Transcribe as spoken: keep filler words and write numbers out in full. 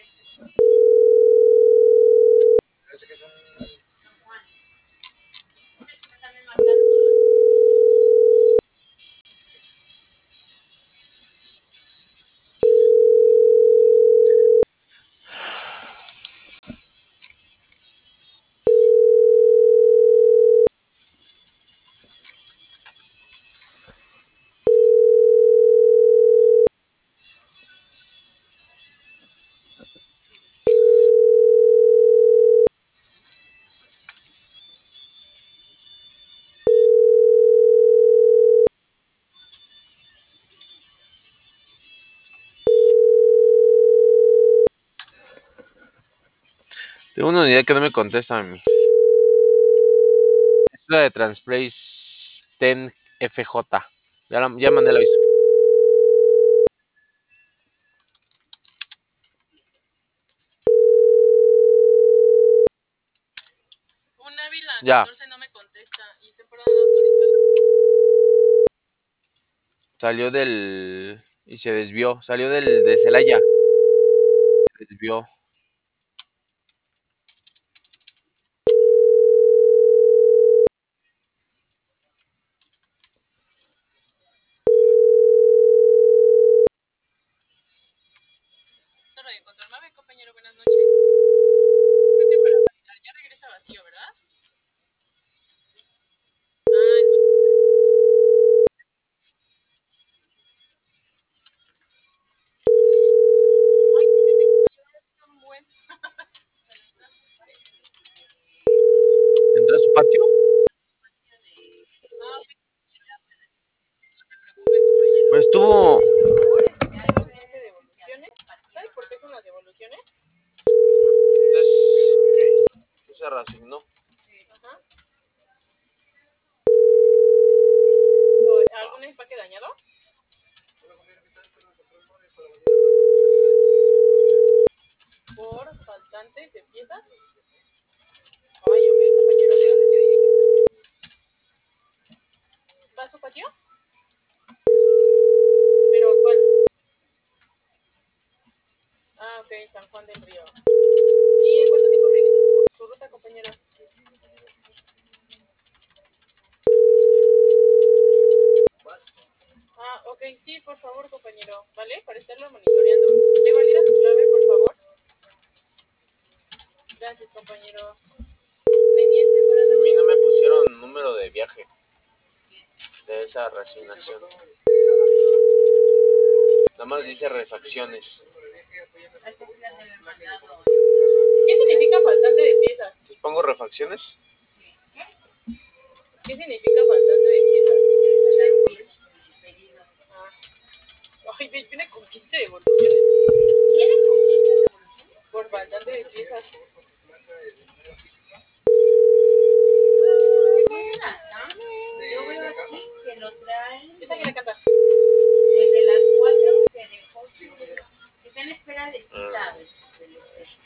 Tengo una unidad que no me contesta a mí. Es la de Transplace diez F J. Ya, la, ya mandé el aviso. Un Ávila Ya. catorce no me contesta y temporada no autorizada. Salió del... y se desvió. Salió del de Celaya. Se desvió. Radio Control Mave, compañero, buenas noches. Vete para validar, ya regresa vacío, ¿verdad? Ah, entonces... Ay, qué vete, compañero, es un buen... ¿Entró a su patio? Ah, ok. No se preocupe, compañero. Pues estuvo... Devoluciones. ¿Sabes por qué son las devoluciones? Es... ok. Se reasignó. Ajá. ¿Algún empaque dañado? Por faltantes de piezas. Ay, ok, compañero, ¿de dónde se dirigen? ¿Va a su patio? ¿Pero cuál? Ah, ok, San Juan del Río. ¿Y en cuánto tiempo reinicia su, su ruta, compañero? Ah, ok, sí, por favor, compañero, ¿vale? Para estarlo monitoreando. ¿Me valida su clave, por favor? Gracias, compañero. Pendiente, buenas A noches. mí no me pusieron número de viaje de esa reasignación. Nada más dice refacciones. ¿Qué significa faltante de piezas? ¿Les pongo refacciones? ¿Qué significa faltante de piezas? Ah. Ay, viene con quince devoluciones. ¿Viene con quince devoluciones? Por faltante de piezas. Yo veo aquí que lo traen. ¿Esa que le canta? Desde las cuatro se dejó su... Está en espera de cita.